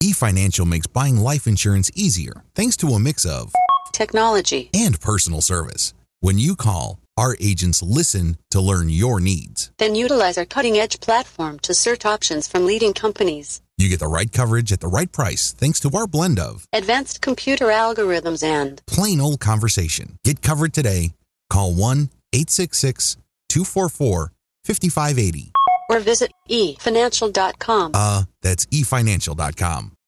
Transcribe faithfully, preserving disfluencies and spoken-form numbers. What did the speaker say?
eFinancial makes buying life insurance easier thanks to a mix of technology and personal service. When you call, our agents listen to learn your needs. Then utilize our cutting-edge platform to search options from leading companies. You get the right coverage at the right price thanks to our blend of advanced computer algorithms and plain old conversation. Get covered today. Call one eight six six, two four four, five five eight zero. or visit e financial dot com. Uh, that's e financial dot com.